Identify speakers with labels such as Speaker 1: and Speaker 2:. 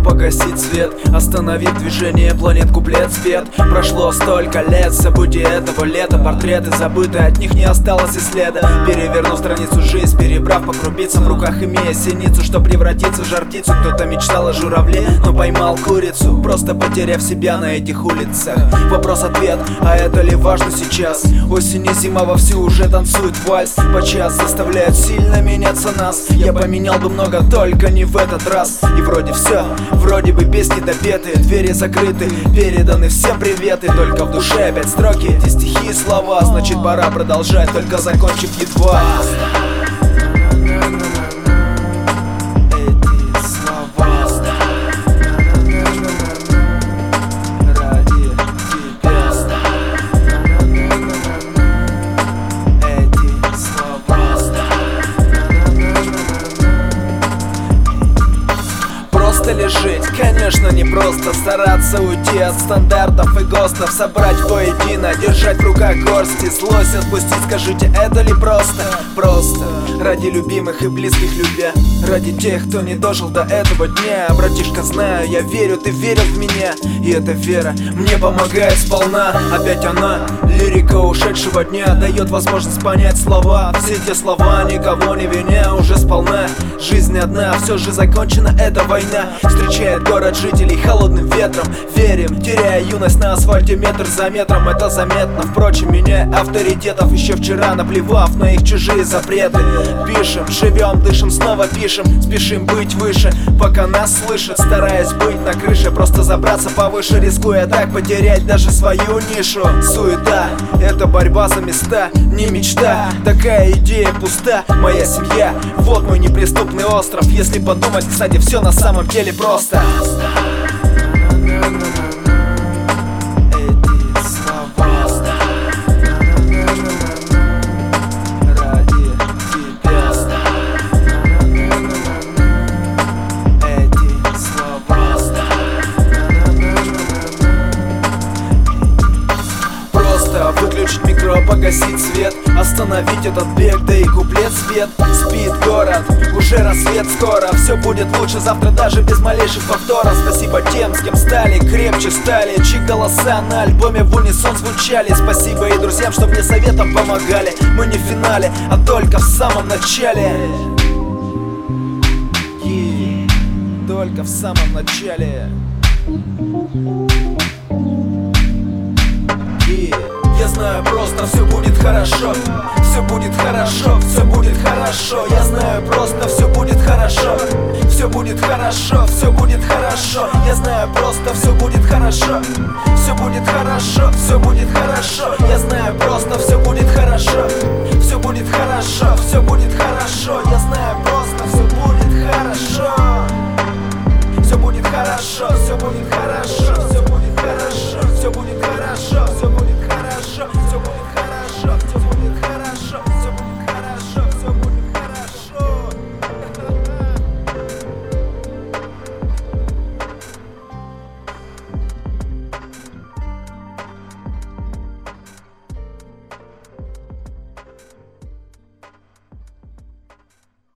Speaker 1: погасить свет, остановить движение планет, куплет спет. Прошло столько лет, события этого лета, портреты забыты, от них не осталось и следа. Перевернув страницу жизнь, перебрав по крупицам, в руках имея синицу, что превратится в жар птицу. Кто-то мечтал о журавле, но поймал курицу, просто потеряв себя на этих улицах. Вопрос-ответ, а это ли важно сейчас? Осень и зима вовсю уже танцуют вальс, по час заставляют сильно меняться нас. Я поменял бы много, только не в этот раз. И вроде все, вроде бы песни допеты, двери закрыты, переданы всем приветы. Только в душе опять строки, эти стихи и слова. Значит пора продолжать, только закончив едва. Ли жить? Конечно, не просто. Стараться уйти от стандартов и ГОСТов, собрать воедино, держать в руках горсти, злость отпустить, скажите, это ли просто? Просто ради любимых и близких любя, ради тех, кто не дожил до этого дня. Братишка, знаю, я верю, ты верил в меня, и эта вера мне помогает сполна. Опять она, лирика ушедшего дня, дает возможность понять слова. Все те слова, никого не виня, уже сполна. Жизнь одна, все же закончена эта война. Встречает город жителей холодным ветром. Верим, теряя юность на асфальте метр за метром. Это заметно, впрочем, меняя авторитетов. Еще вчера наплевав на их чужие запреты. Пишем, живем, дышим, снова пишем. Спешим быть выше, пока нас слышат. Стараясь быть на крыше, просто забраться повыше, рискуя так потерять даже свою нишу. Суета, это борьба за места, не мечта. Такая идея пуста, моя семья, вот мой неприступный остров. Если подумать, кстати, все на самом деле просто. Выключить микро, погасить свет, остановить этот бег, да и куплет спет. Спит город, уже рассвет скоро, все будет лучше завтра даже без малейших повторов. Спасибо тем, с кем стали, крепче стали, чьи голоса на альбоме в унисон звучали. Спасибо и друзьям, что мне советом помогали. Мы не в финале, а только в самом начале. Только в самом начале. Я знаю, просто все будет хорошо, все будет хорошо, все будет хорошо. Я знаю, просто все будет хорошо, все будет хорошо, все будет хорошо. Я знаю, просто все будет хорошо.